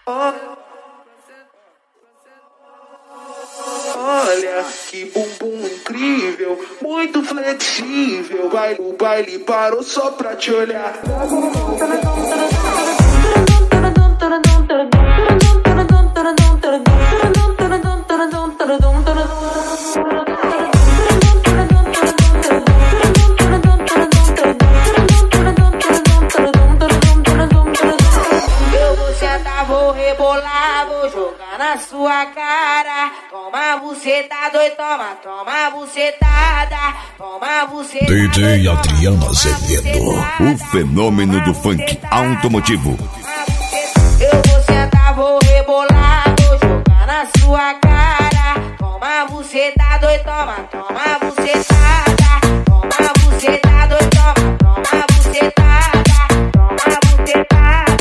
Olha que bumbum incrível, muito flexível. Vai no baile, parou só pra te olhar. Vou rebolar, vou jogar na sua cara. Toma bucetada, oi, toma, toma bucetada. Toma bucetada. DJ Adriano Azevedo, o fenômeno do funk automotivo. Eu vou sentar, vou rebolar, vou jogar na sua cara. Toma bucetada, oi, toma, toma bucetada. Toma bucetada, oi, toma, toma bucetada. Toma bucetada.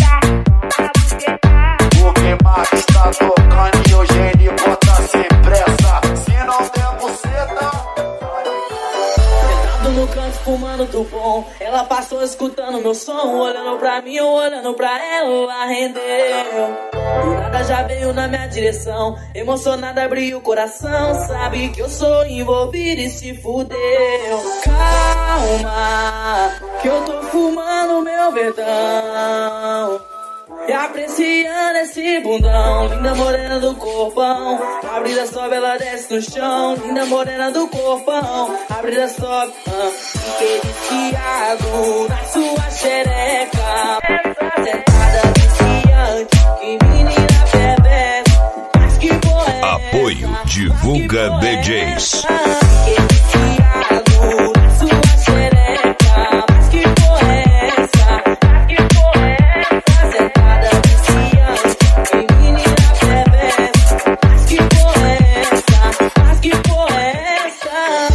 Está tocando e o gênio bota sem pressa. Se não der buceta. Sentado no canto fumando do bom, ela passou escutando meu som, olhando pra mim, eu olhando pra ela, rendeu. Do nada já veio na minha direção, emocionada abriu o coração, sabe que eu sou envolvido e se fudeu. Calma, que eu tô fumando meu verdão e apreciando esse bundão. Linda morena do corpão, a brisa sobe, ela desce no chão. Linda morena do corpão, a brisa sobe. Fiquei viciado na sua xereca. Sentada viciante, que menina perversa. Mas que porra é essa? Apoio Divulga DJs. Fiquei viciado na sua xereca. Mas que porra é essa? Mas que porra é essa? Sentada viciante, que menina perversa. Mas que porra é essa? Mas que porra é essa?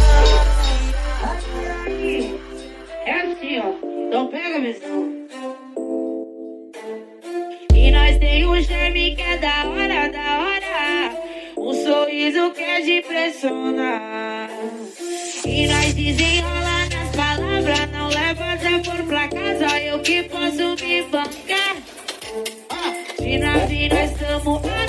É assim, ó. Então pega a visão. E nós tem um charme que é da hora, da hora. Um sorriso que é de impressionar. E nós desenrola nas palavras. Não leva desaforo pra casa. Eu que posso me bancar. De navio nós estamos